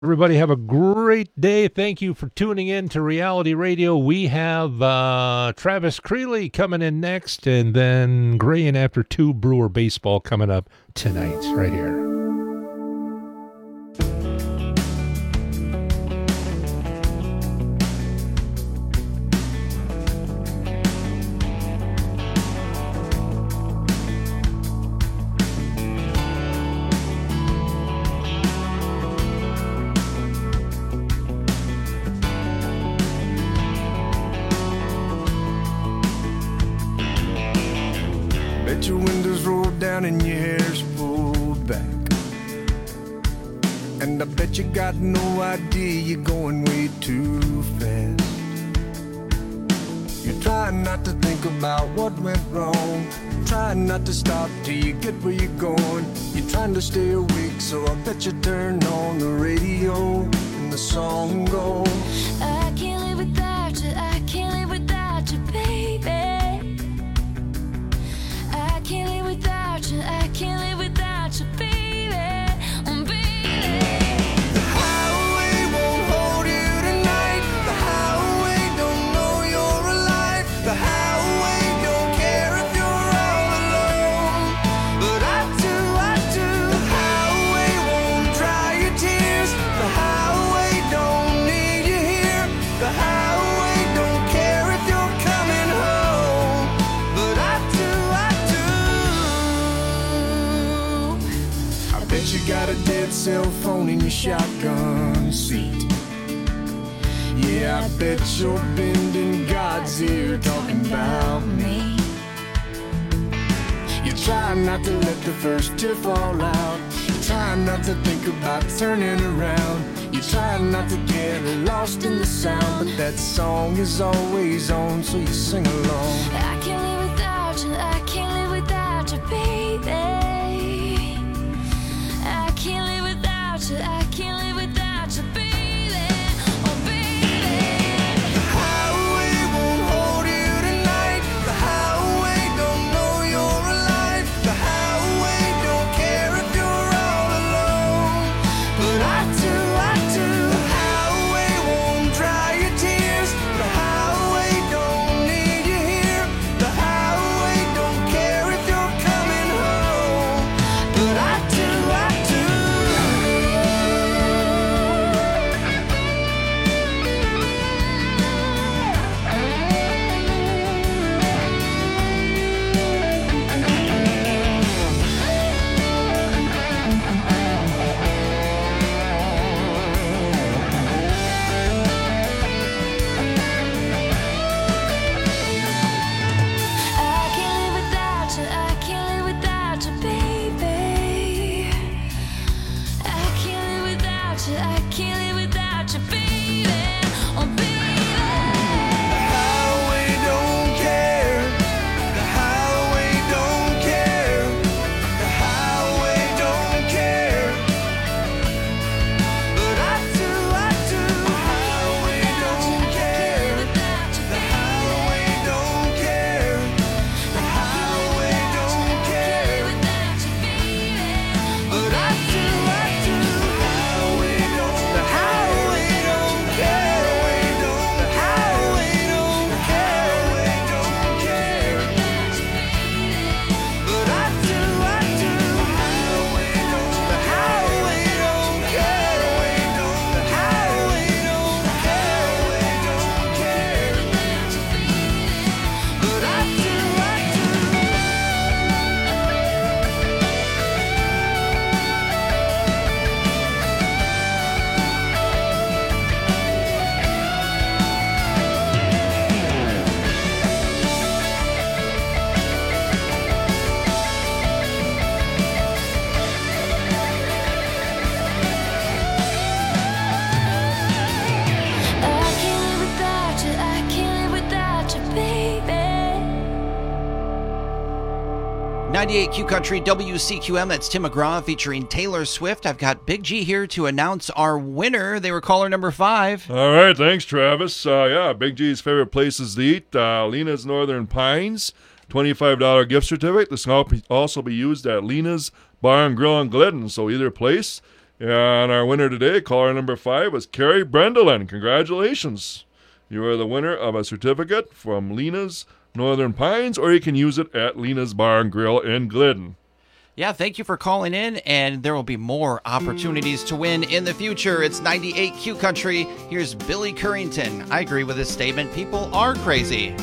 Everybody have a great day. Thank you for tuning in to Reality Radio. We have Travis Creeley coming in next, and then Gray and After 2 Brewer Baseball coming up tonight right here. Your windows rolled down and your hair's pulled back, and I bet you got no idea you're going way too fast. You're trying not to think about what went wrong, trying not to stop till you get where you're going. You're trying to stay awake, so I bet you turn on the radio and the song goes, I can't live without you, I can't live without you, baby. I can't live without you, I can't live without you, baby, baby. the highway won't hold you tonight. The highway don't know you're alive. The highway don't care if you're all alone. But I do. The highway won't dry your tears. The highway don't need you here. The highway don't care if you're coming home. But I do. I bet you got a dead cell phone in your shotgun seat. Yeah, I bet you're bending God's ear talking about me. You're trying not to let the first tear fall out. You're trying not to think about turning around. You're trying not to get lost in the sound. But that song is always on, so you sing along. I can't live without you, I can't live without you, baby. I can't live without you, I can't live without you, baby, baby. The highway won't hold you tonight. The highway don't know you're alive. The highway don't care if you're all alone. But I do. The highway won't dry your tears. The highway don't need you here. The highway don't care if you're coming home. But I do. I can't live without you, I can't live without you, baby. I can't live without you, I can't live without you, baby, baby. The highway don't care. The highway don't care. The highway don't care. But I do. The highway don't care. The highway don't care. The highway don't care. But I do. The highway don't. The highway don't care. The highway don't care. Don't care. But I do. The highway don't. The highway don't care. The highway don't care. Don't care. But I do. I can't live without you, I can't live without you, baby. 98 Q Country WCQM, that's Tim McGraw featuring Taylor Swift. I've got Big G here to announce our winner. They were caller number 5. All right, thanks, Travis. Big G's favorite places to eat, Lena's Northern Pines, $25 gift certificate. This can also be used at Lena's Bar and Grill in Glidden, so either place. And our winner today, caller number 5, was Carrie Brendelin. Congratulations. You are the winner of a certificate from Lena's Northern Pines, or you can use it at Lena's Bar and Grill in Glidden. Yeah, thank you for calling in, and there will be more opportunities to win in the future. It's 98 Q Country. Here's Billy Currington. I agree with this statement. People are crazy.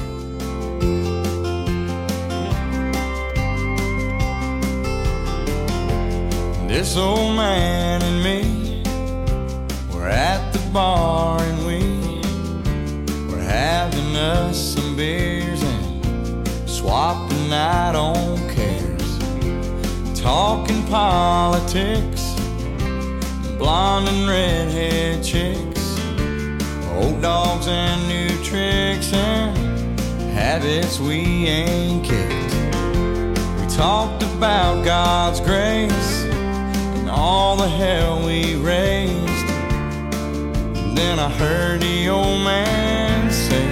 This old man and me, we're at the bar and we're having us some beers and swapping out on cares, talking politics, blonde and redhead chicks, old dogs and new tricks and habits we ain't kicked. We talked about God's grace, all the hell we raised. And then I heard the old man say,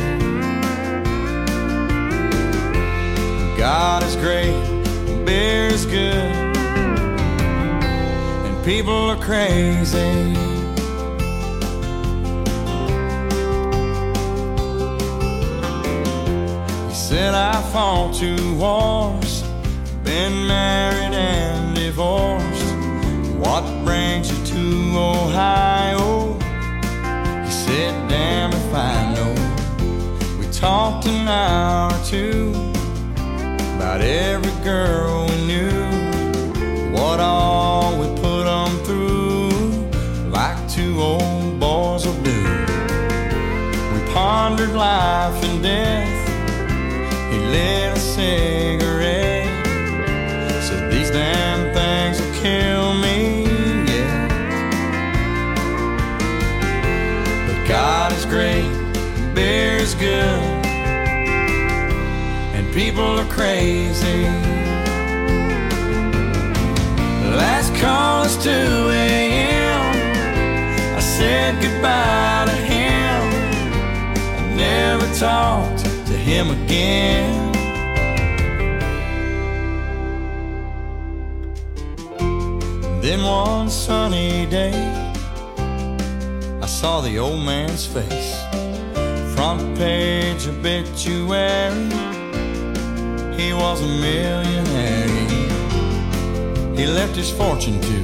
God is great, beer is good, and people are crazy. He said I fought 2 wars, been married and divorced. What brings you to Ohio? He said, damn if I know. We talked an hour or 2 about every girl we knew, what all we put them through, like 2 old boys will do. We pondered life and death. He lit a cigarette, said these damn things will kill me. God is great, beer is good, and people are crazy. Last call is 2 a.m. I said goodbye to him. I never talked to him again. Then one sunny day, I saw the old man's face, front page obituary. He was a millionaire. He left his fortune to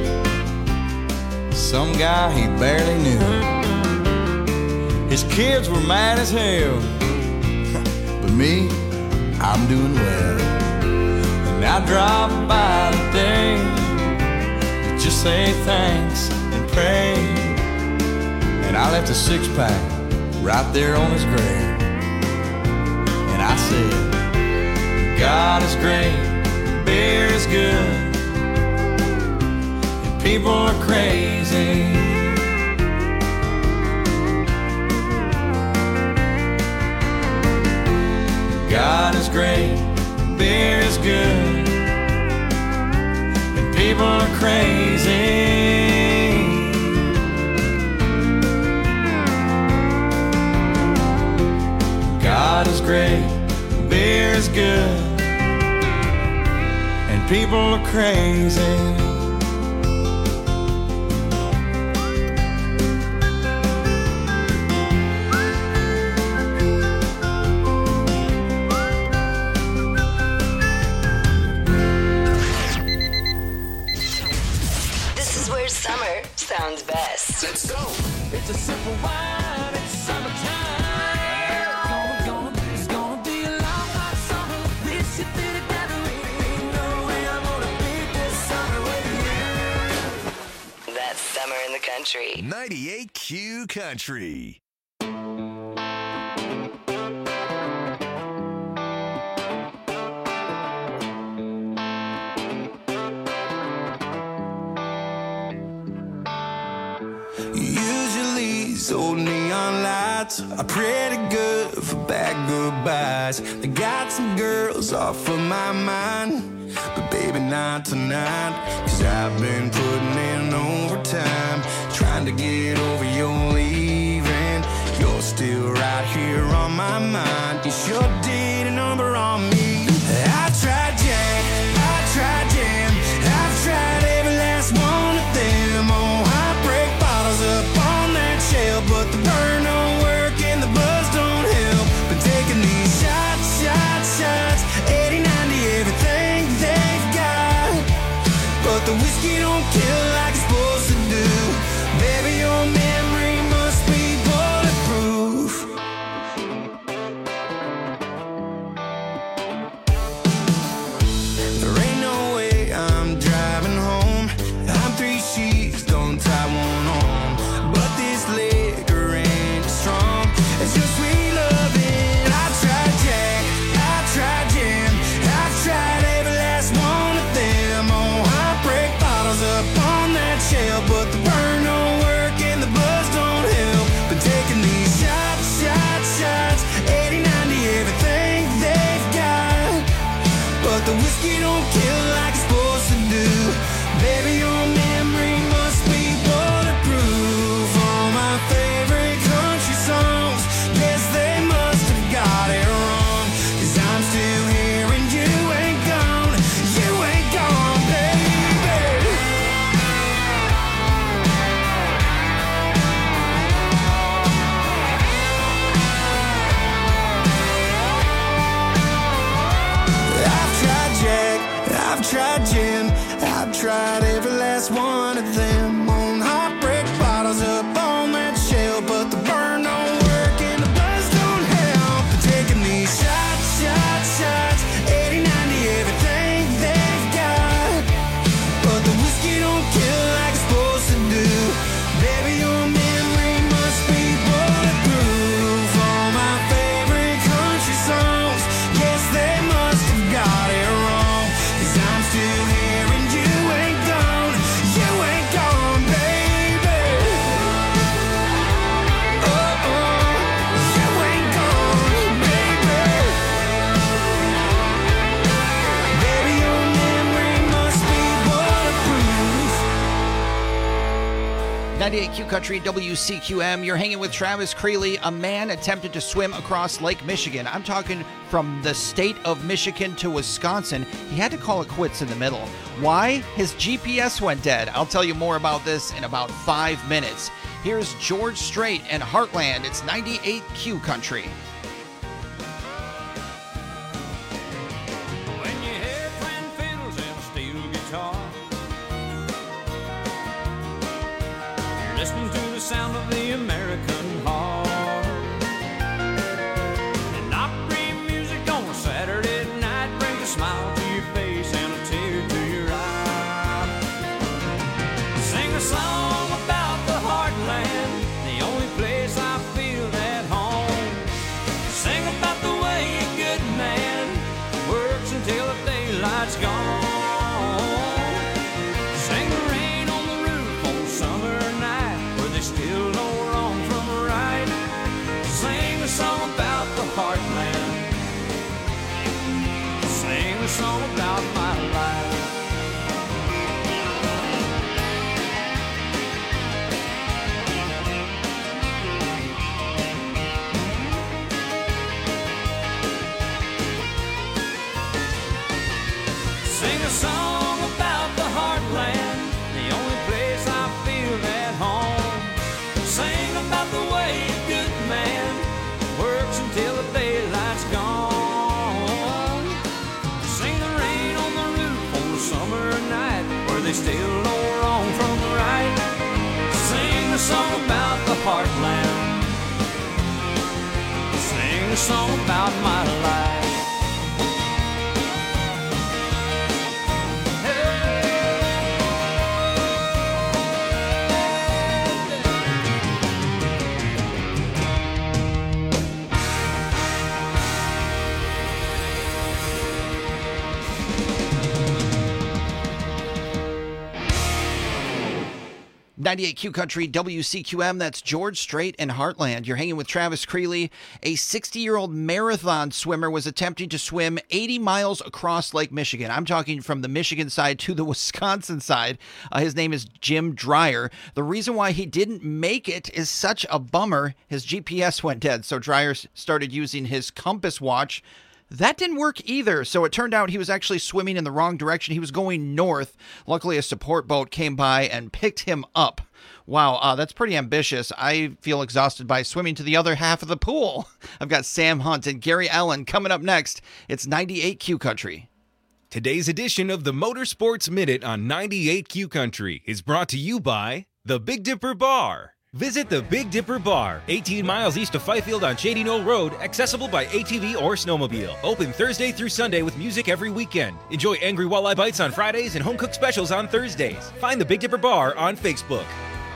some guy he barely knew. His kids were mad as hell, but me, I'm doing well. And I dropped by today to just say thanks and pray. And I left a 6-pack right there on his grave. And I said, God is great, beer is good, and people are crazy. God is great, beer is good, and people are crazy. God is great, beer is good, and people are crazy. This is where summer sounds best. Let's go. It's a simple wine, it's summertime. It's gonna be a long hot summer. We should be together. Ain't no way I'm gonna beat this summer with you. That's summer in the country. 98 Q Country. Usually these old neon lights are pretty good for bad goodbyes. I got some girls off of my mind, but baby not tonight. Cause I've been putting in overtime, trying to get over your leaving. You're still right here on my mind. You sure did a number on me. I tried Jack, I tried Jim, I've tried every last one of them. 98Q Country, WCQM. You're hanging with Travis Creeley. A man attempted to swim across Lake Michigan. I'm talking from the state of Michigan to Wisconsin. He had to call it quits in the middle. Why? His GPS went dead. I'll tell you more about this in about 5 minutes. Here's George Strait and Heartland. It's 98Q Country. When you hear twin fiddles and a steel guitar, you're listening to the sound of the American heart. And Opry music on a Saturday night brings a smile to your face and a tear to your eye. Sing a song about the heartland, the only place I feel at home. Sing about the way a good man works until the daylight's gone. Sing the rain on the roof on a summer night where they still know wrong from right. Sing a song about the heartland. Sing a song about my life. Sing a song about the heartland, the only place I feel at home. Sing about the way a good man works until the daylight's gone. Sing the rain on the roof on a summer night where they still know wrong from right. Sing a song about the heartland. Sing a song about my life. 98Q Country, WCQM, that's George Strait and Heartland. You're hanging with Travis Creeley. A 60-year-old marathon swimmer was attempting to swim 80 miles across Lake Michigan. I'm talking from the Michigan side to the Wisconsin side. His name is Jim Dreyer. The reason why he didn't make it is such a bummer. His GPS went dead, so Dreyer started using his compass watch. That didn't work either, so it turned out he was actually swimming in the wrong direction. He was going north. Luckily, a support boat came by and picked him up. Wow, that's pretty ambitious. I feel exhausted by swimming to the other half of the pool. I've got Sam Hunt and Gary Allen coming up next. It's 98Q Country. Today's edition of the Motorsports Minute on 98Q Country is brought to you by the Big Dipper Bar. Visit the Big Dipper Bar, 18 miles east of Fifield on Shady Knoll Road, accessible by ATV or snowmobile. Open Thursday through Sunday with music every weekend. Enjoy Angry Walleye Bites on Fridays and home-cooked specials on Thursdays. Find the Big Dipper Bar on Facebook.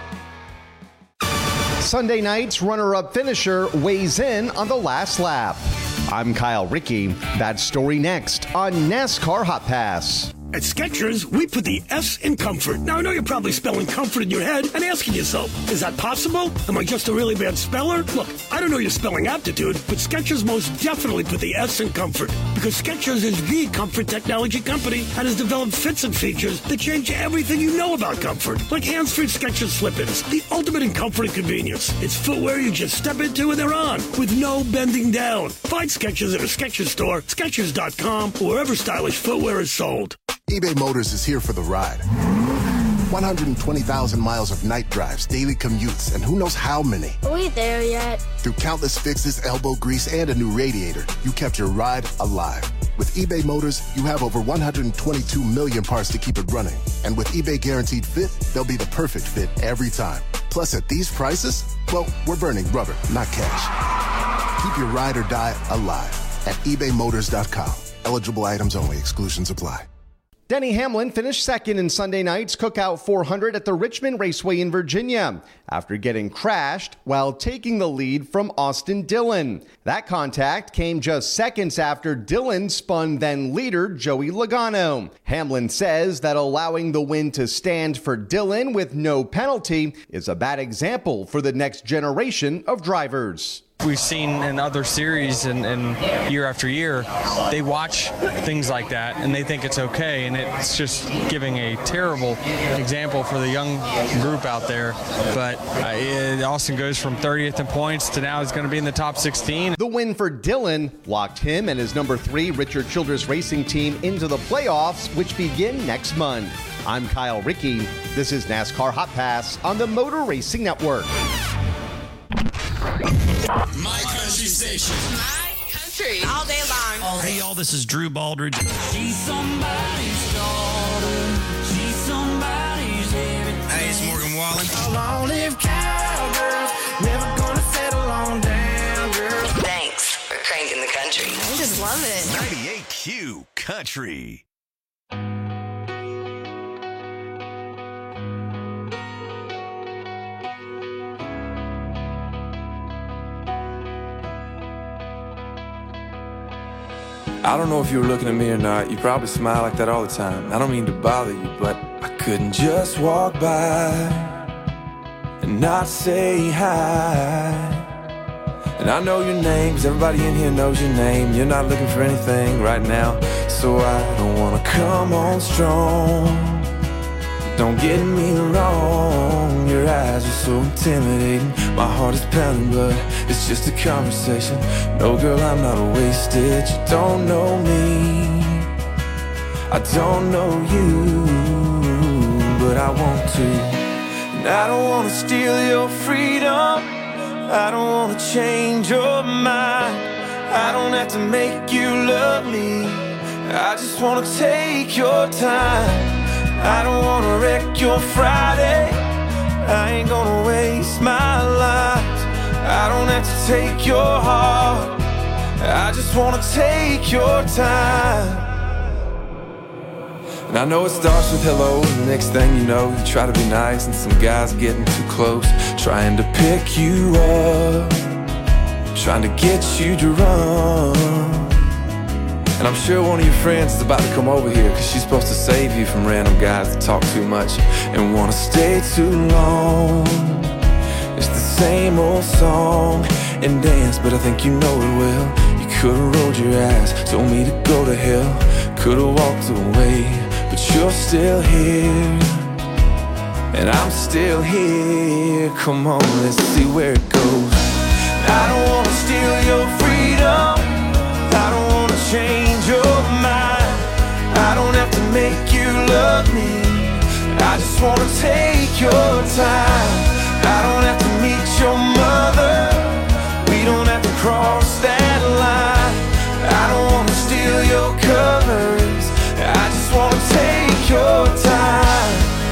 Sunday night's runner-up finisher weighs in on the last lap. I'm Kyle Rickey. That story next on NASCAR Hot Pass. At Skechers, we put the S in comfort. Now, I know you're probably spelling comfort in your head and asking yourself, is that possible? Am I just a really bad speller? Look, I don't know your spelling aptitude, but Skechers most definitely put the S in comfort because Skechers is the comfort technology company that has developed fits and features that change everything you know about comfort. Like hands-free Skechers slip-ins, the ultimate in comfort and convenience. It's footwear you just step into and they're on with no bending down. Find Skechers at a Skechers store, Skechers.com, or wherever stylish footwear is sold. eBay Motors is here for the ride. 120,000 miles of night drives, daily commutes, and who knows how many. Are we there yet? Through countless fixes, elbow grease, and a new radiator, you kept your ride alive. With eBay Motors, you have over 122 million parts to keep it running. And with eBay Guaranteed Fit, they'll be the perfect fit every time. Plus, at these prices, well, we're burning rubber, not cash. Keep your ride or die alive at ebaymotors.com. Eligible items only. Exclusions apply. Denny Hamlin finished second in Sunday night's Cookout 400 at the Richmond Raceway in Virginia after getting crashed while taking the lead from Austin Dillon. That contact came just seconds after Dillon spun then leader Joey Logano. Hamlin says that allowing the win to stand for Dillon with no penalty is a bad example for the next generation of drivers. we've seen in other series and year after year, they watch things like that and they think it's okay, and it's just giving a terrible example for the young group out there. But Austin goes from 30th in points to now he's going to be in the top 16. The win for Dillon locked him and his number 3 Richard Childress Racing team into the playoffs, which begin next month. I'm Kyle Rickey. This is NASCAR Hot Pass on the Motor Racing Network. My country station. My country. All day long. Hey, y'all, this is Drew Baldridge. She's somebody's daughter. She's somebody's everything. Hey, it's Morgan Wallen. Long-lived cowgirl. Never gonna settle on down, girl. Thanks for cranking the country. I just love it. 98Q Country. I don't know if you were looking at me or not. You probably smile like that all the time. I don't mean to bother you, but I couldn't just walk by and not say hi. And I know your name, 'cause everybody in here knows your name. You're not looking for anything right now, so I don't wanna come on strong. Don't get me wrong, your eyes are so intimidating. My heart is pounding, but it's just a conversation. No, girl, I'm not wasted. You don't know me, I don't know you, but I want to. And I don't wanna steal your freedom, I don't wanna change your mind. I don't have to make you love me, I just wanna take your time. I don't wanna wreck your Friday, I ain't gonna waste my life. I don't have to take your heart, I just wanna take your time. And I know it starts with hello, and the next thing you know, you try to be nice, and some guy's getting too close, trying to pick you up, trying to get you to run. And I'm sure one of your friends is about to come over here, 'cause she's supposed to save you from random guys that talk too much and wanna stay too long. It's the same old song and dance, but I think you know it well. You could've rolled your eyes, told me to go to hell, could've walked away, but you're still here, and I'm still here. Come on, let's see where it goes. I don't wanna steal your freedom, I don't wanna change your mind. I don't have to make you love me, I just wanna take your time. I don't have to meet your mother, we don't have to cross that line. I don't wanna steal your covers, I just wanna take your time.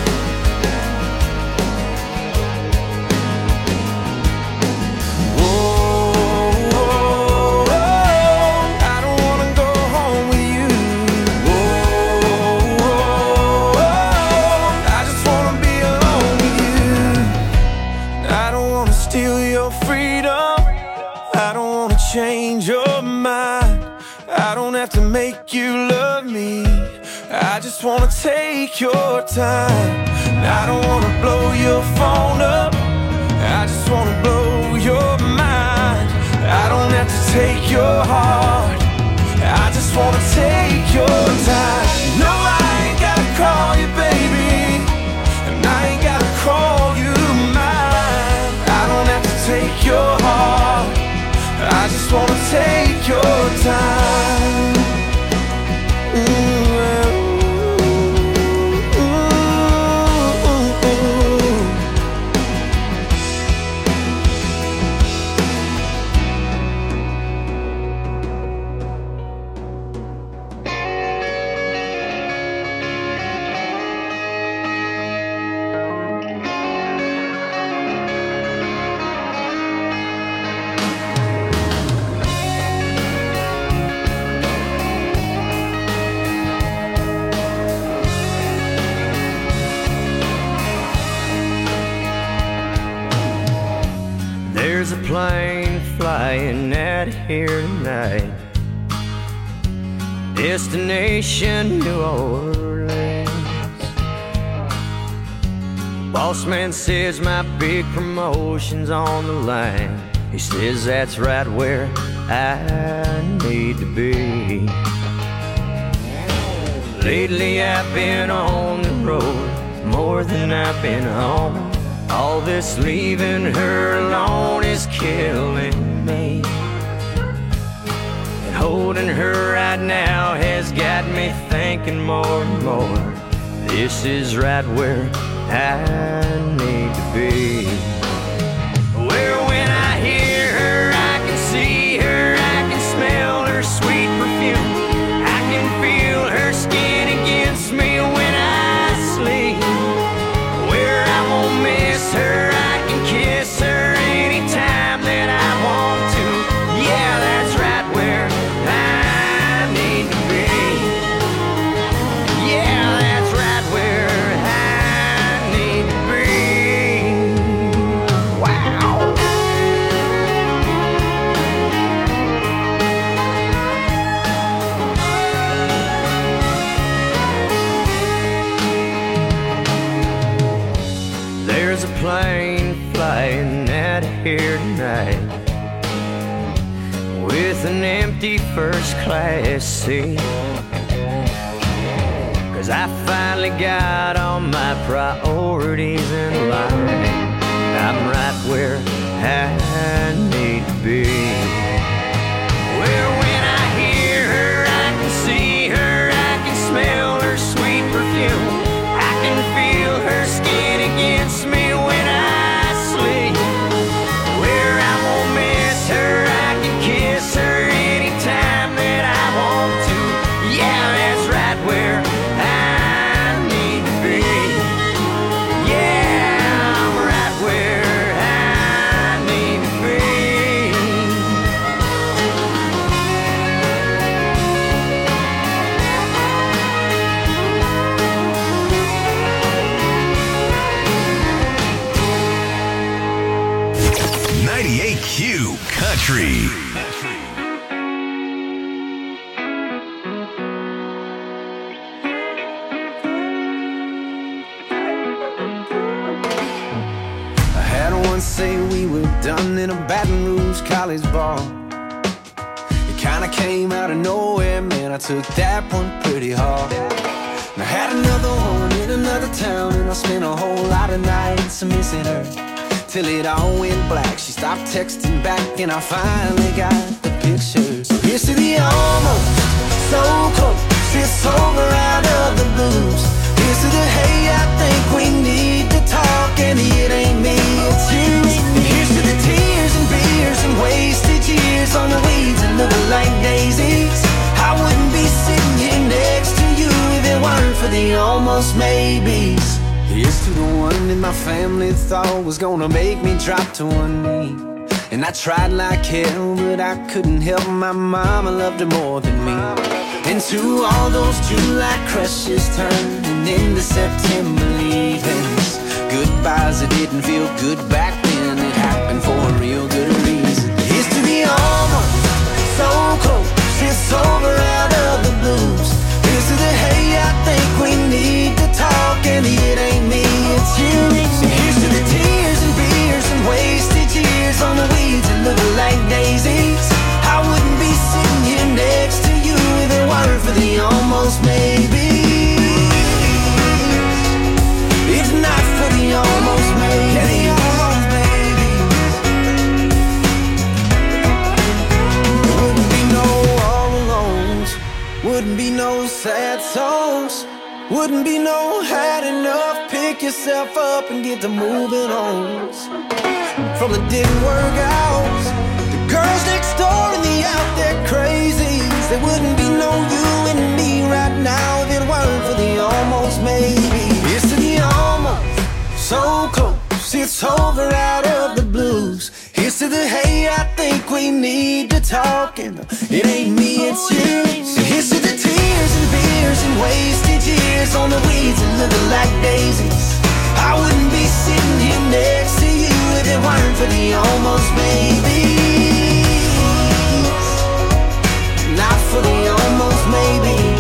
Change your mind, I don't have to make you love me, I just wanna take your time. I don't wanna blow your phone up, I just wanna blow your mind. I don't have to take your heart, I just wanna take your time. No, I ain't gotta call you baby, and I ain't gotta call you mine. I don't have to take your heart, I just wanna take your time. There's a plane flying out here tonight, destination New Orleans. Boss man says my big promotion's on the line. He says that's right where I need to be. Lately I've been on the road more than I've been home. All this leaving her alone is killing me. And holding her right now has got me thinking more and more. This is right where I need to be. Where when I hear her, I can see her, I can smell her sweet perfume. I can feel her skin against me when I sleep. Where I won't miss her, I can kiss her anytime that I want to. Yeah, that's right where I need to be. Yeah, that's right where I need to be. Wow. There's a plane flying out of here tonight with an empty first class seat. 'Cause I finally got all my priorities in line. I'm right where I need to be. Where when I hear her, I can see her, I can smell her sweet perfume. I can feel her skin against me when I sleep. Where I won't miss her, I can kiss her anytime that I want to. Yeah, that's right where I need to be. Yeah, I'm right where I need to be. Q Country. I had one say we were done in a Baton Rouge college bar. It kinda came out of nowhere, man, I took that one pretty hard. And I had another one in another town, and I spent a whole lot of nights missing her. Till it all went black, she stopped texting back, and I finally got the picture. So here's to the almost, so close, it's over out of the blues. Here's to the hey, I think we need to talk, and it ain't me, it's you. And here's to the tears and beers and wasted years on the weeds and looking like daisies. I wouldn't be sitting here next to you if it weren't for the almost maybes. Here's to the one that my family thought was gonna make me drop to one knee. And I tried like hell, but I couldn't help my mama loved her more than me. And to all those July crushes turning into September leavings, goodbyes that didn't feel good back then, it happened for a real good reason. Here's to the almost, so close, it's over out of the blues. Here's to the hey, I think we need to talk, and it ain't me, it's you. So here's to the tears and beers and wasted years on the weeds and looking like daisies. I wouldn't be sitting here next to you if it weren't for the almost maybes. If not for the almost maybes. Wouldn't be no all alones, wouldn't be no sad songs, wouldn't be no had enough, pick yourself up and get to moving on. From the didn't work out, the girls next door and the out there crazies, there wouldn't be no you and me right now if it weren't for the almost maybe. It's to the almost, so close, it's over out of the blues. Here's to the hey, I think we need to talk, and it ain't me, it's you. So here's to the tears and beers and wasted years on the weeds and looking like daisies. I wouldn't be sitting here next to you if it weren't for the almost maybes. Not for the almost maybes.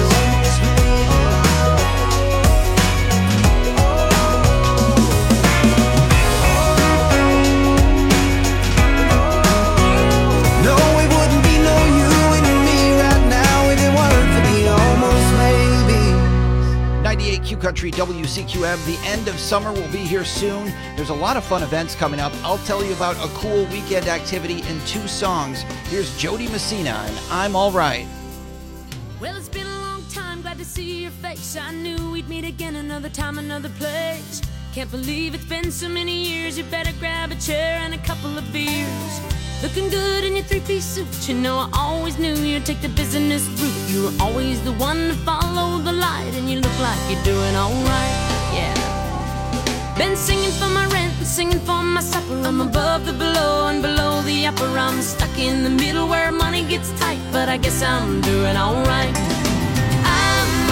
Country WCQM. The end of summer will be here soon. There's a lot of fun events coming up. I'll tell you about a cool weekend activity in 2 songs. Here's Jody Messina and I'm All Right. Well, it's been a long time, glad to see your face. I knew we'd meet again another time, another place. Can't believe it's been so many years. You better grab a chair and a couple of beers. Looking good in your 3-piece suit. You know I always knew you'd take the business route. You were always the one to follow the light, and you look like you're doing alright, yeah. Been singing for my rent and singing for my supper. I'm above the below and below the upper. I'm stuck in the middle where money gets tight, but I guess I'm doing alright. I'm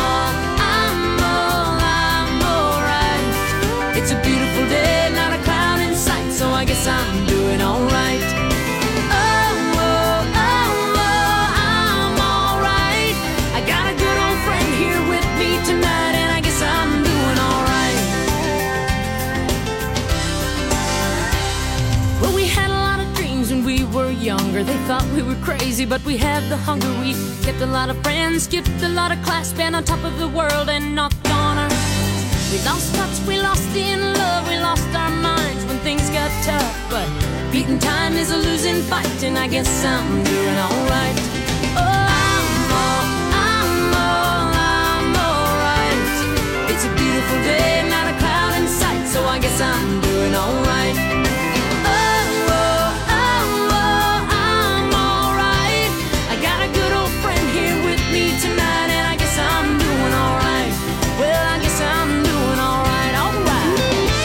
alright. It's a beautiful day, not a cloud in sight, so I guess I'm doing alright. Younger, they thought we were crazy, but we had the hunger. We kept a lot of friends, skipped a lot of class, been on top of the world and knocked on her. We lost touch, we lost in love, we lost our minds when things got tough. But beating time is a losing fight, and I guess I'm doing alright. I'm alright. It's a beautiful day, not a cloud in sight, so I guess I'm doing alright. Tonight, and I guess I'm doing alright. Well, I guess I'm doing alright, alright.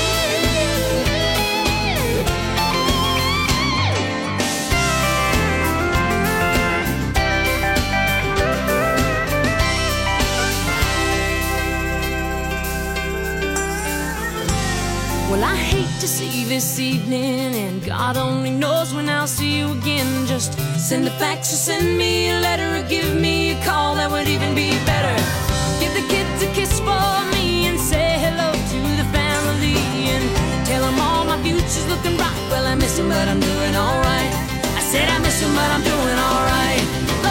Well, I hate to see this evening, and God only knows when I'll see you again. Just send a fax or send me a letter or give me a call, that would even be better. Give the kids a kiss for me and say hello to the family, and tell them all my future's looking bright. Well, I miss them, but I'm doing alright. I said I miss them, but I'm doing alright.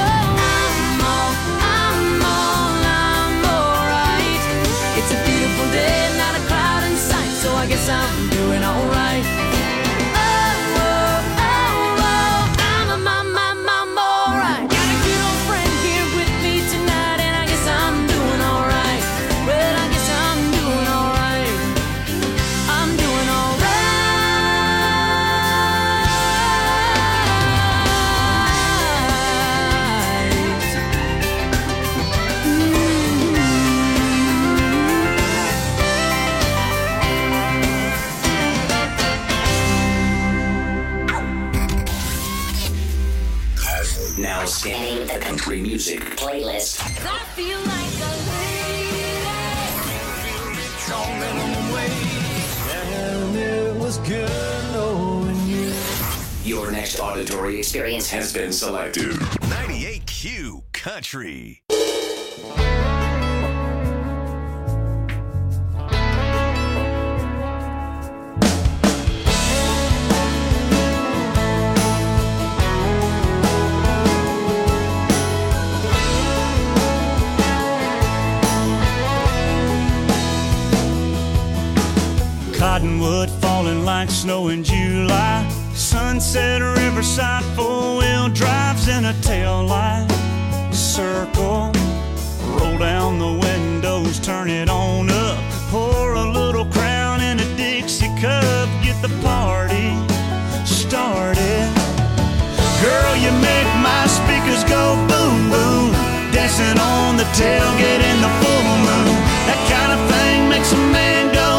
I'm alright. It's a beautiful day, not a cloud in sight, so I guess I'm doing alright. Now scanning the country music playlist. I feel like a lady. It was good knowing you. Your next auditory experience has been selected. 98Q Country. Cottonwood falling like snow in July. Sunset Riverside, 4-wheel drives in a tail light. Circle, roll down the windows, turn it on up. Pour a little Crown in a Dixie cup, get the party started. Girl, you make my speakers go boom, boom. Dancing on the tailgate in the full moon. That kind of thing makes a man go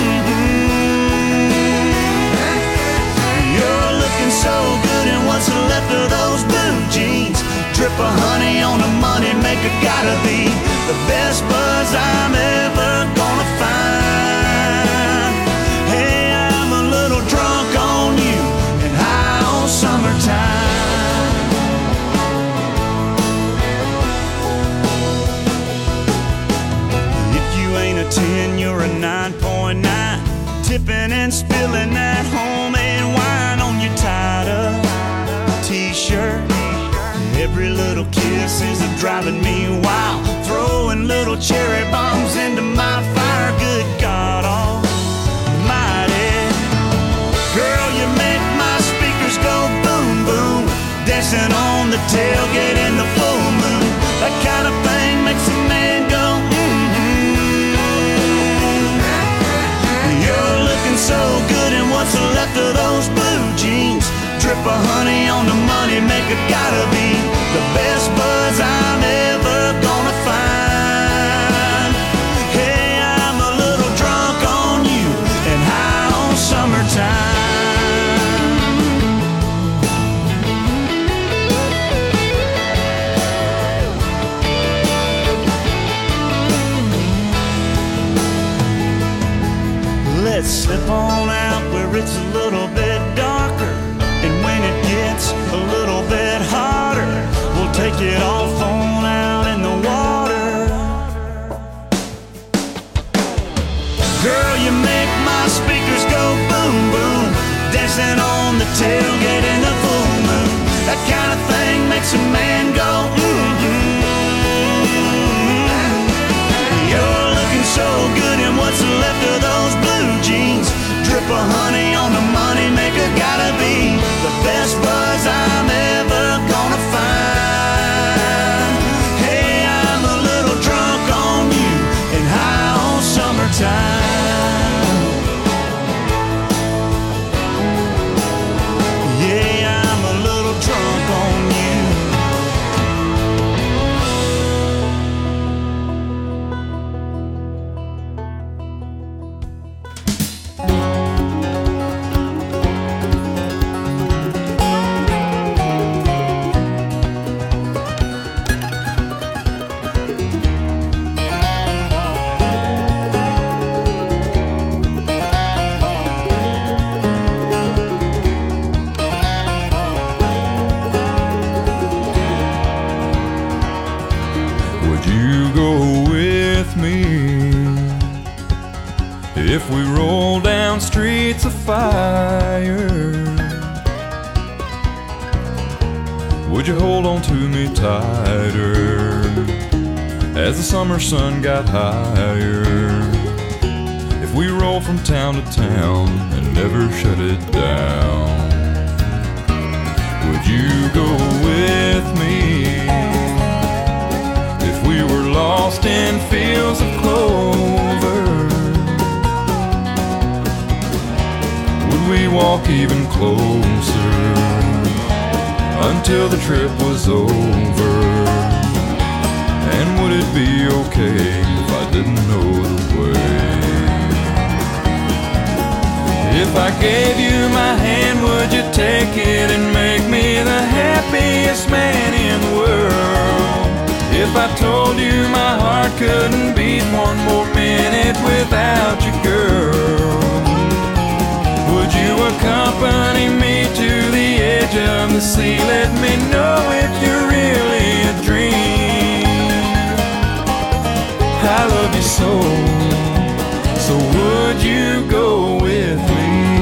so good, and what's left of those blue jeans? Drip of honey on the money maker, gotta be the best buzz I'm ever gonna find. Hey, I'm a little drunk on you and high on summertime. If you ain't a 10, you're a 9.9. Tipping and spilling that homemade wine on your tied-up t-shirt. Every little kiss is driving me wild. Throwing little cherry bombs into my fire dancing on the tailgate in the full moon. That kind of thing makes a man go, You're looking so good in what's left of those blue jeans. Drip of honey on the money maker, gotta be the best buzz I'm ever gonna find. Hey, I'm a little drunk on you and high on summertime. Let's slip on out where it's a little bit darker, and when it gets a little bit hotter, we'll take it off on out in the water. Girl, you make my speakers go boom boom, dancing on the tailgate in the full moon. That kind of thing makes a man go You're looking so good in what's left of those blue jeans. Drip of honey on the money maker, gotta be the best buzz I'm ever gonna find. Hey, I'm a little drunk on you and high on summertime. Yeah, I'm a little drunk on you. If we roll down streets of fire, would you hold on to me tighter as the summer sun got higher? If we roll from town to town and never shut it down, would you go with me? If we were lost in fields of clover, we walk even closer until the trip was over? And would it be okay if I didn't know the way? If I gave you my hand, would you take it and make me the happiest man in the world? If I told you my heart couldn't beat one more minute without you, girl, would you accompany me to the edge of the sea? Let me know if you're really a dream. I love you so, so would you go with me?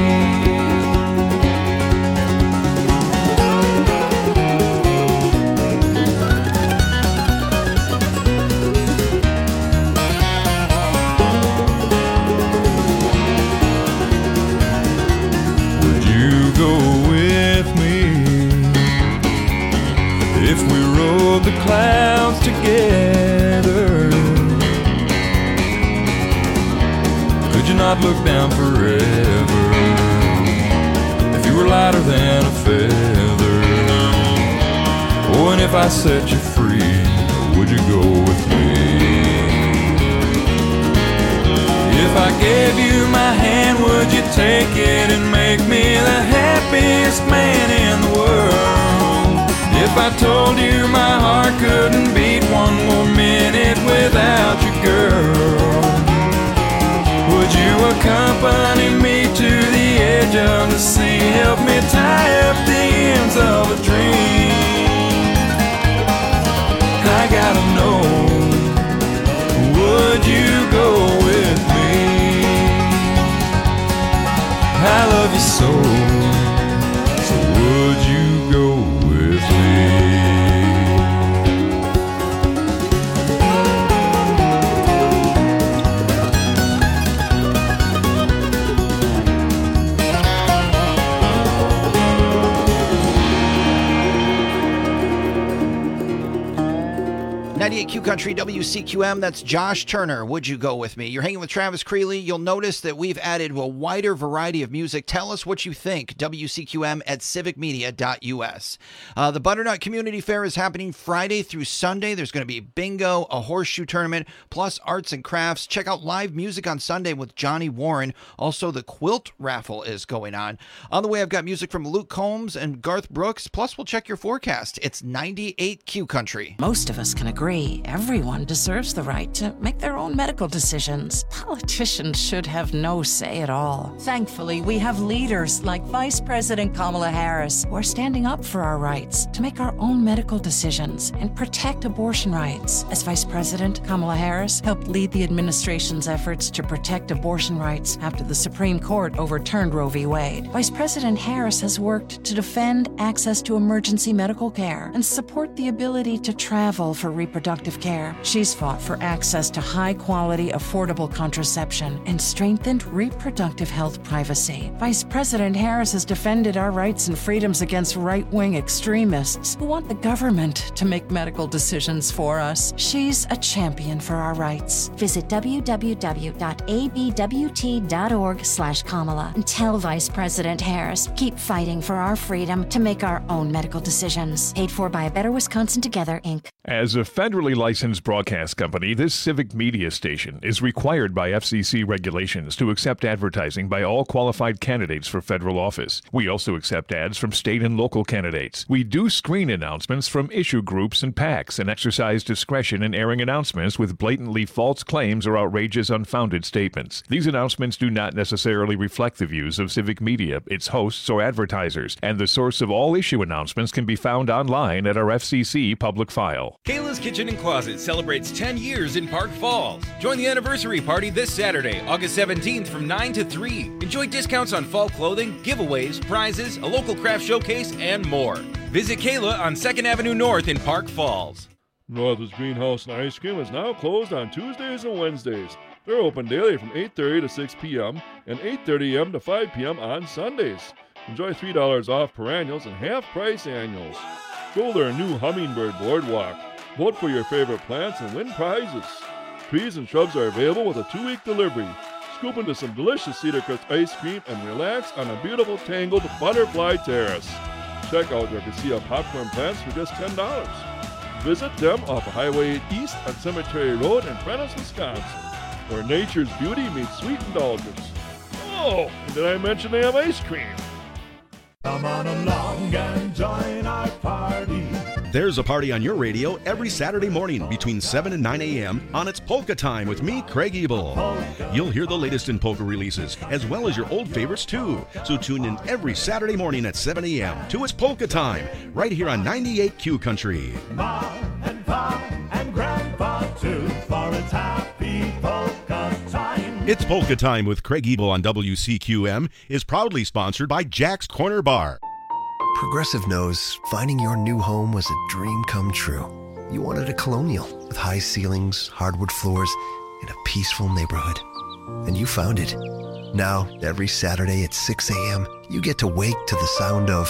If we rode the clouds together, could you not look down forever? If you were lighter than a feather, oh, and if I set you free, would you go with me? If I gave you my hand, would you take it and make me the happiest man in the world? If I told you my heart couldn't beat one more minute without you, girl, would you accompany me to the edge of the sea? Help me tie up the ends of a dream. I gotta know, would you go with me? I love you so, so would you go with me? 98Q Country WCQM, that's Josh Turner. Would you go with me? You're hanging with Travis Creeley. You'll notice that we've added a wider variety of music. Tell us what you think. WCQM at civicmedia.us. The Butternut Community Fair is happening Friday through Sunday. There's going to be bingo, a horseshoe tournament, plus arts and crafts. Check out live music on Sunday with Johnny Warren. Also, the quilt raffle is going on. On the way, I've got music from Luke Combs and Garth Brooks. Plus, we'll check your forecast. It's 98Q Country. Most of us can agree everyone deserves the right to make their own medical decisions. Politicians should have no say at all. Thankfully, we have leaders like Vice President Kamala Harris who are standing up for our rights to make our own medical decisions and protect abortion rights. As Vice President, Kamala Harris helped lead the administration's efforts to protect abortion rights after the Supreme Court overturned Roe v. Wade. Vice President Harris has worked to defend access to emergency medical care and support the ability to travel for reproductive care. She's fought for access to high-quality, affordable contraception and strengthened reproductive health privacy. Vice President Harris has defended our rights and freedoms against right-wing extremists who want the government to make medical decisions for us. She's a champion for our rights. Visit www.abwt.org/Kamala and tell Vice President Harris, keep fighting for our freedom to make our own medical decisions. Paid for by Better Wisconsin Together, Inc. As a federally licensed broadcast company, this civic media station is required by FCC regulations to accept advertising by all qualified candidates for federal office. We also accept ads from state and local candidates. We do screen announcements from issue groups and PACs and exercise discretion in airing announcements with blatantly false claims or outrageous, unfounded statements. These announcements do not necessarily reflect the views of civic media, its hosts, or advertisers, and the source of all issue announcements can be found online at our FCC public file. Kayla's Kitchen and Closet celebrates 10 years in Park Falls. Join the anniversary party this Saturday, August 17th from 9 to 3. Enjoy discounts on fall clothing, giveaways, prizes, a local craft showcase, and more. Visit Kayla on 2nd Avenue North in Park Falls. Northwoods Greenhouse and Ice Cream is now closed on Tuesdays and Wednesdays. They're open daily from 8:30 to 6 p.m. and 8:30 a.m. to 5 p.m. on Sundays. Enjoy $3 off perennials and half-price annuals. Go to their new Hummingbird Boardwalk. Vote for your favorite plants and win prizes. Trees and shrubs are available with a 2-week delivery. Scoop into some delicious Cedar Crest ice cream and relax on a beautiful tangled butterfly terrace. Check out their Cassia popcorn plants for just $10. Visit them off Highway 8 East on Cemetery Road in Prentice, Wisconsin, where nature's beauty meets sweet indulgence. Oh, and did I mention they have ice cream? Come on along and join our party. There's a party on your radio every Saturday morning between 7 and 9 a.m. on It's Polka Time with me, Craig Ebel. You'll hear the latest in polka releases, as well as your old favorites too. So tune in every Saturday morning at 7 a.m. to It's Polka Time, right here on 98Q Country. Mom and Pop and Grandpa too, for it's happy polka time. It's Polka Time with Craig Ebel on WCQM is proudly sponsored by Jack's Corner Bar. Progressive knows finding your new home was a dream come true. You wanted a colonial with high ceilings, hardwood floors, and a peaceful neighborhood. And you found it. Now, every Saturday at 6 a.m., you get to wake to the sound of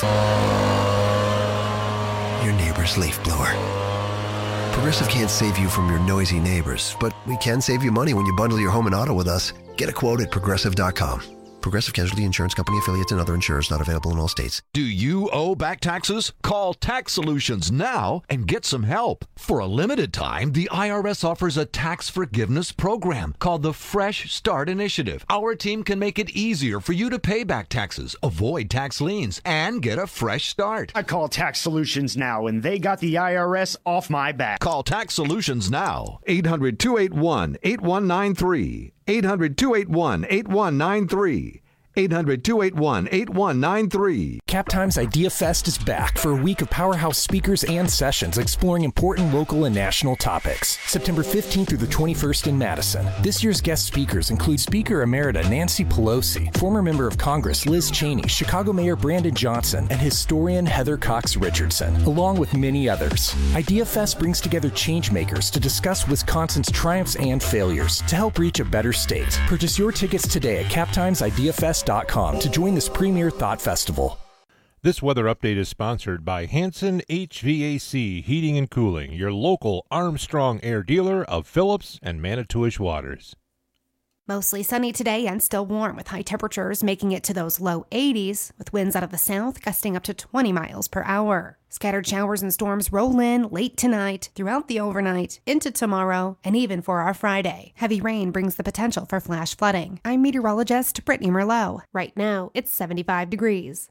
your neighbor's leaf blower. Progressive can't save you from your noisy neighbors, but we can save you money when you bundle your home and auto with us. Get a quote at Progressive.com. Progressive Casualty Insurance Company affiliates and other insurers not available in all states. Do you owe back taxes? Call Tax Solutions now and get some help. For a limited time, the IRS offers a tax forgiveness program called the Fresh Start Initiative. Our team can make it easier for you to pay back taxes, avoid tax liens, and get a fresh start. I call Tax Solutions now, and they got the IRS off my back. Call Tax Solutions now. 800-281-8193. 800-281-8193. 800-281-8193. Cap Times Idea Fest is back for a week of powerhouse speakers and sessions exploring important local and national topics. September 15th through the 21st in Madison. This year's guest speakers include Speaker Emerita Nancy Pelosi, former member of Congress Liz Cheney, Chicago Mayor Brandon Johnson, and historian Heather Cox Richardson, along with many others. Idea Fest brings together changemakers to discuss Wisconsin's triumphs and failures to help reach a better state. Purchase your tickets today at captimesideafest.com to join this premier thought festival. This weather update is sponsored by Hanson HVAC Heating and Cooling, your local Armstrong Air dealer of Phillips and Manitowish Waters. Mostly sunny today and still warm with high temperatures making it to those low 80s, with winds out of the south gusting up to 20 miles per hour. Scattered showers and storms roll in late tonight, throughout the overnight, into tomorrow, and even for our Friday. Heavy rain brings the potential for flash flooding. I'm meteorologist Brittany Merlot. Right now, it's 75 degrees.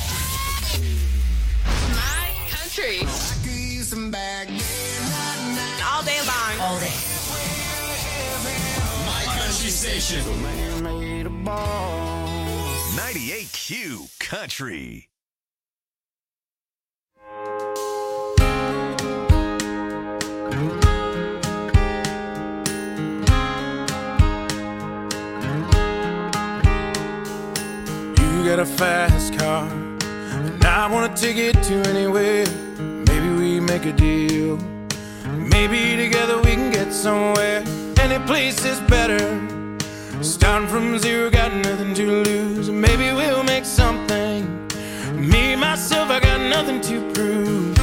My country. All day long. All day. Country Station. 98Q Country. You got a fast car, and I want to take it to anywhere. Maybe we make a deal. Maybe together we can get somewhere. Any place is better. Starting from zero, got nothing to lose. Maybe we'll make something. Me, myself, I got nothing to prove.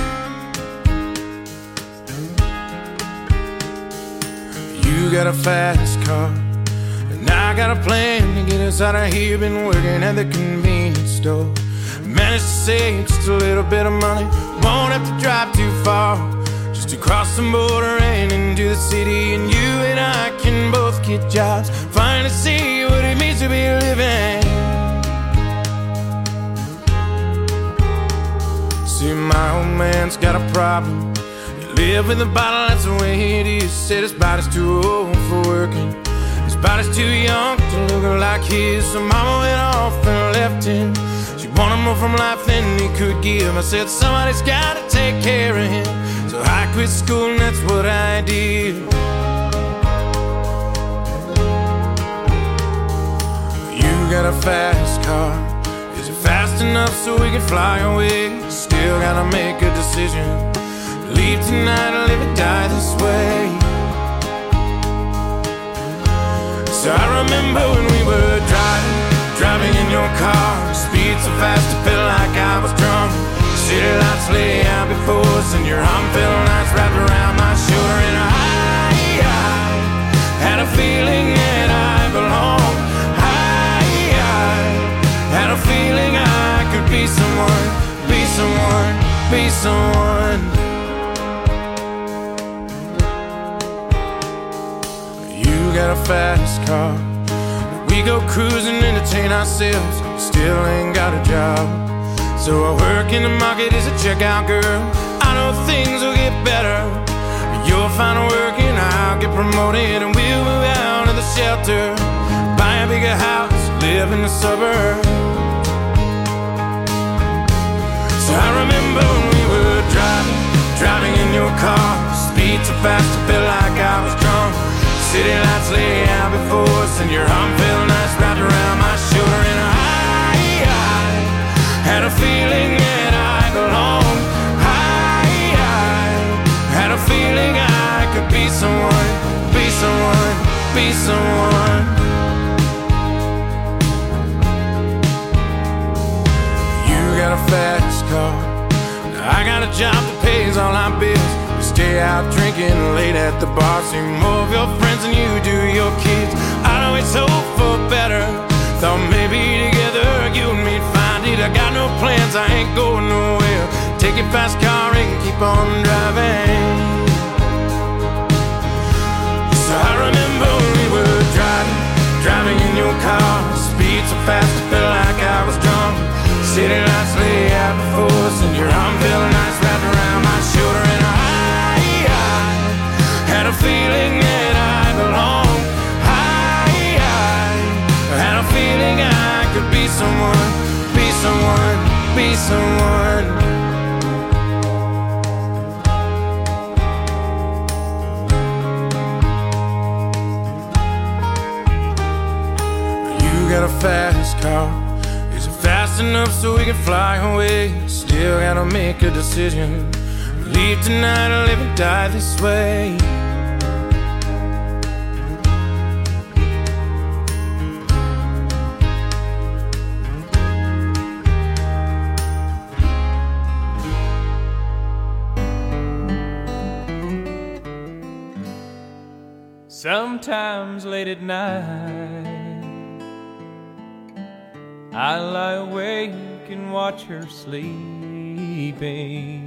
You got a fast car, and I got a plan to get us out of here. Been working at the convenience store. Managed to save just a little bit of money. Won't have to drive too far, just to cross the border and into the city. And you and I can both get jobs, finally see what it means to be living. See, my old man's got a problem. He live in the bottle, that's the way it is. Said his body's too old for working, his body's too young to look like his. So mama went off and left him. She wanted more from life than he could give. I said somebody's gotta take care of him. So I quit school and that's what I did. You got a fast car. Is it fast enough so we can fly away? Still gotta make a decision. Leave tonight or live or die this way. So I remember when we were driving in your car. Speed so fast it felt like I was drunk. City lights lay out before us, and your arm felt nice wrapped around my shoulder. And I had a feeling that I belonged. I had a feeling I could be someone, be someone, be someone. You got a fast car. We go cruising, entertain ourselves. Still ain't got a job. So I work in the market as a checkout girl. I know things will get better. You'll find work and I'll get promoted, and we'll move out of the shelter, buy a bigger house, live in the suburbs. So I remember when we were driving in your car. Speed so fast it felt like I was drunk. City lights lay out before us, and your arm felt nice wrapped around my shoulder. And I had a feeling that I belonged. I had a feeling I could be someone, be someone, be someone. You got a fast car, I got a job that pays all our bills. We stay out drinking late at the bar, see more of your friends than you do your kids. I always hope for better. Thought maybe together you and me'd find it. I got no plans, I ain't going nowhere. Take your fast car and keep on driving. So I remember when we were driving in your car. Speed so fast it felt like I was drunk. City lights lay out before us, and your arm felt nice wrapped around my shoulder. And I had a feeling that I belonged. I had a feeling I could be someone, be someone, be someone. You got a fast car. Is it fast enough so we can fly away? Still gotta make a decision. Leave tonight or live and die this way. sometimes late at night, I lie awake and watch her sleeping.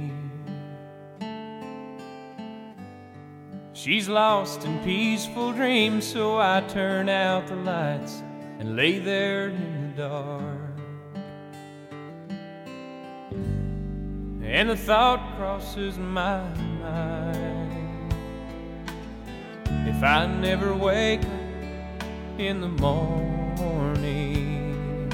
She's lost in peaceful dreams, so I turn out the lights and lay there in the dark. And the thought crosses my mind, if I never wake up in the morning,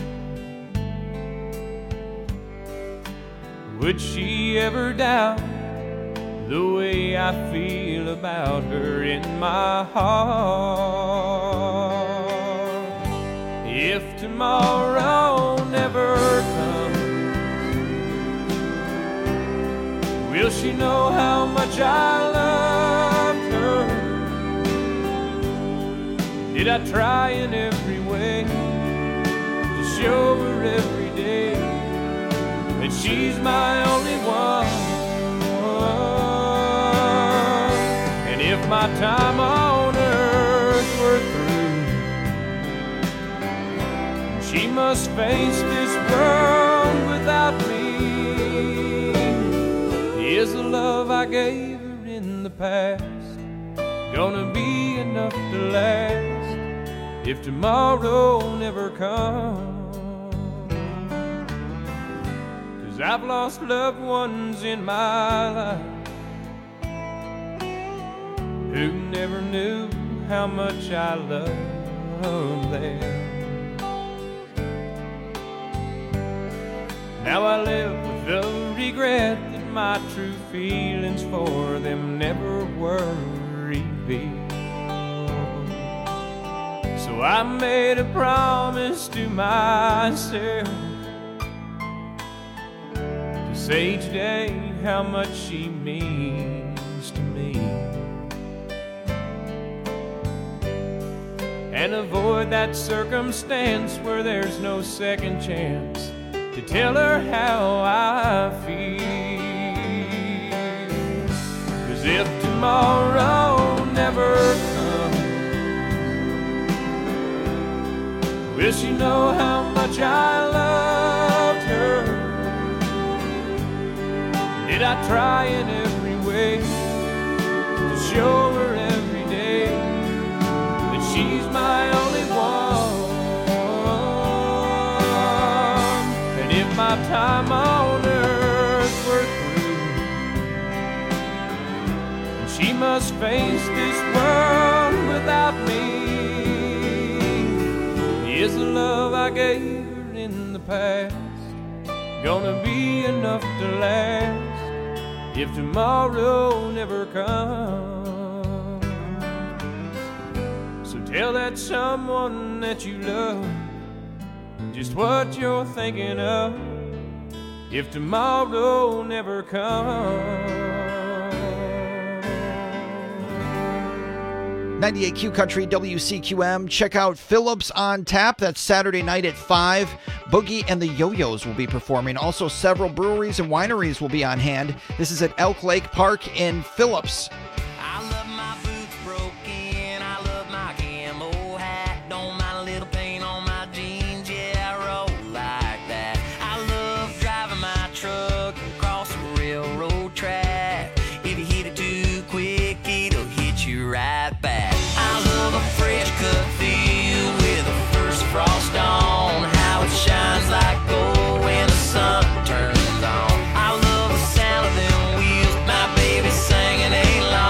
would she ever doubt the way I feel about her in my heart? If tomorrow never comes, will she know how much I loved her? Did I try in every way to show her every day that she's my only one? And if my time on earth were through, she must face this world without me. Is the love I gave her in the past gonna be enough to last if tomorrow never comes? 'Cause I've lost loved ones in my life who never knew how much I loved them. Now I live with the regret that my true feelings for them never were revealed. So I made a promise to myself to say today how much she means to me, and avoid that circumstance where there's no second chance to tell her how I feel. 'Cause if tomorrow never comes, will she know how much I loved her? Did I try in every way to show her every day that she's my only one? And if my time on earth were through, she must face this world without me, is the love I gave her in the past gonna be enough to last if tomorrow never comes? So tell that someone that you love just what you're thinking of if tomorrow never comes. 98Q Country, WCQM. Check out Phillips on Tap. That's Saturday night at 5. Boogie and the Yo-Yos will be performing. Also, several breweries and wineries will be on hand. This is at Elk Lake Park in Phillips. I love my boots broken. I love my camo hat. Don't mind a little paint on my jeans. Yeah, I roll like that. I love driving my truck across the railroad track. If you hit it too quick, it'll hit you right back. I love a fresh cut field with the first frost on. How it shines like gold when the sun turns on. I love the sound of them wheels, my baby singing a line.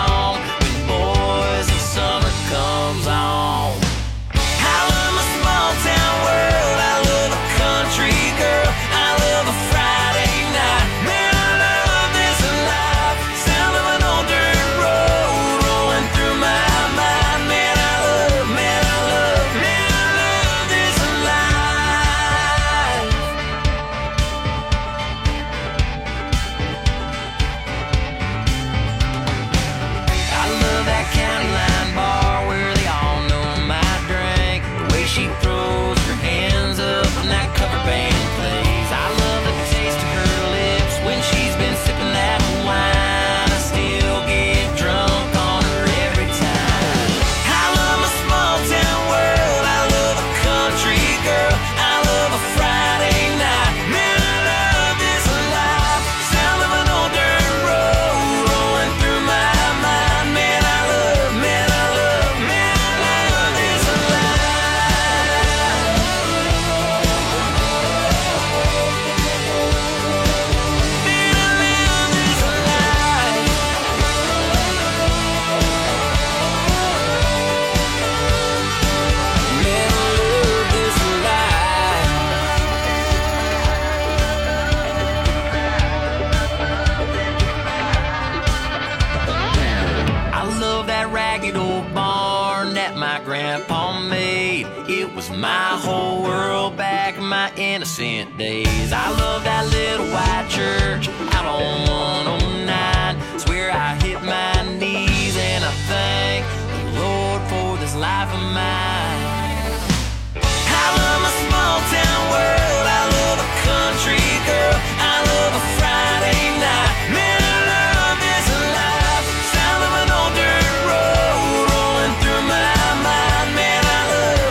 was my whole world back in my innocent days. I love that little white church out on 109. It's where I hit my knees and I thank the Lord for this life of mine. I love my small town world. I love a country girl. I love a Friday night. Man, I love this life. Sound of an old dirt road rolling through my mind. Man, I love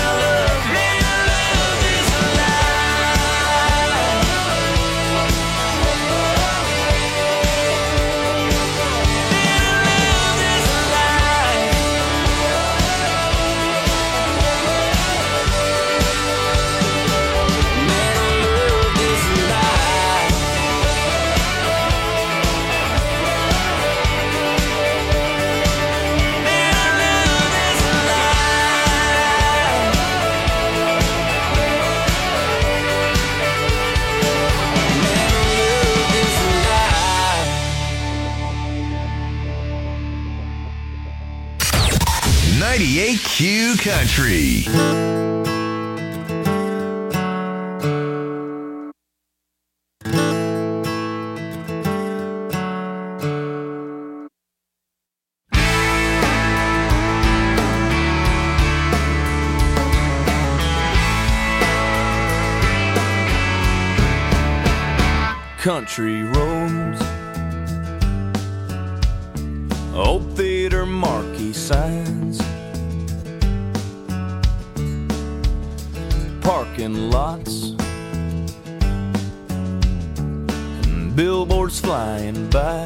this life. Man, I love this life. 98Q Country. Country roads, old theater marquee signs, parking lots, and billboards flying by,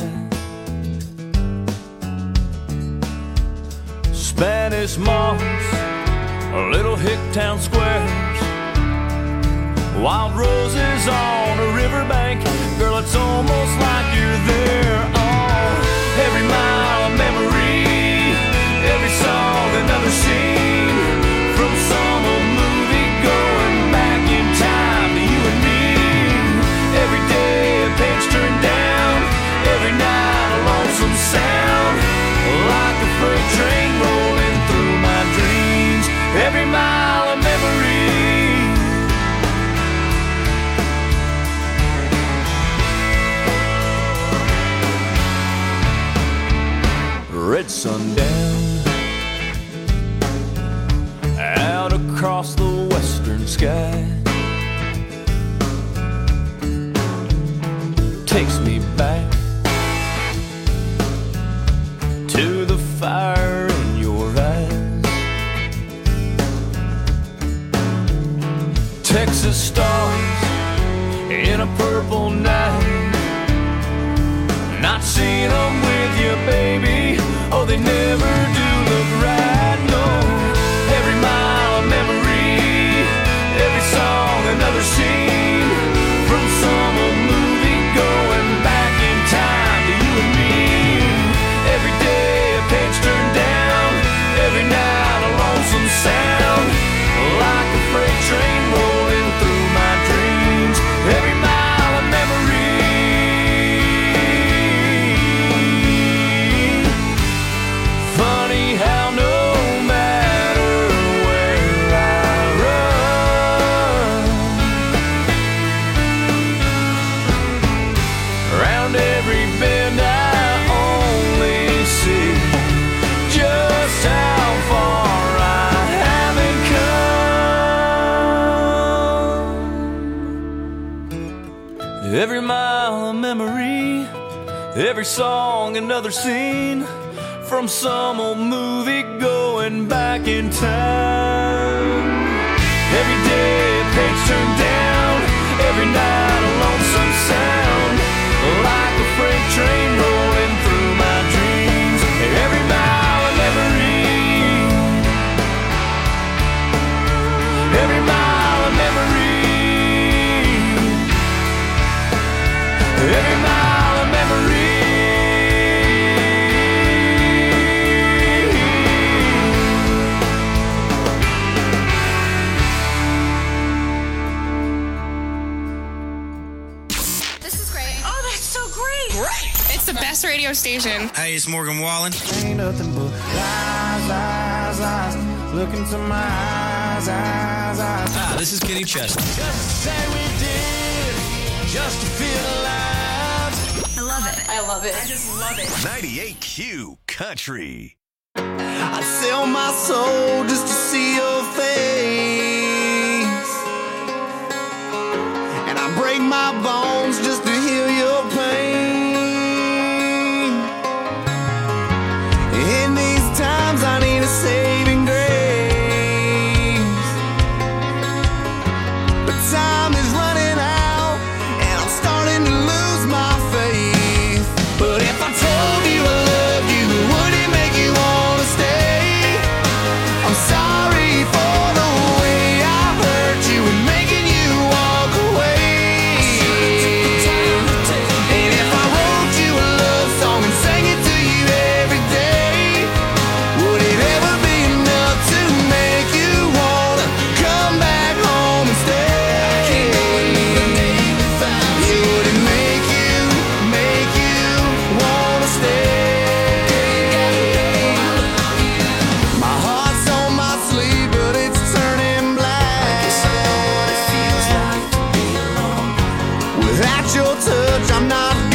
Spanish moss, little hick town squares, wild roses on a riverbank. Girl, it's almost like you're there. Oh, every mile of memory, every song another scene, from some old movie going back in time to you and me. Every day a page turned down, every night a lonesome sound, like a freight train rolling through my dreams. Every mile of memory. Red sundown out across the western sky takes me back to the fire in your eyes. Texas stars in a purple night, not seeing them with you, baby. Oh, they never do look right, no. Every mile of memory, every song another scene, from some old movie going back in time to you and me. Every day a page turned down, every night a lonesome sound, like a freight train rolling through my dreams. Every mile of memory. Funny how no matter where I run, around every bend I only see just how far I haven't come. Every mile a memory, every song another scene, from some old movie going back in time. Every day a page turned down, every night a lonesome sound, like a freight train rolling through my dreams. Every mile a memory, every mile a memory, every mile a memory. It's the best radio station. Hey, it's Morgan Wallen. Ain't nothing but lies, lies, lies. Look into my eyes, This is Kenny Chesney. Just say we did, just to feel alive. I love it. I love it. I just love it. 98Q Country. I'd sell my soul just to see your face, and I break my bones just to heal your pain. In these times I need a saving grace, but time is running out and I'm starting to lose my faith. But if I told you I loved you, would it make you wanna stay? I'm sorry for the way I've hurt you and making you walk away. And if I wrote you a love song and sang it to you every day, would it ever be enough to make you wanna come back home and stay? Would it make you wanna stay? My heart's on my sleeve, but it's turning black. I know what it feels like to be alone. Without your touch, I'm not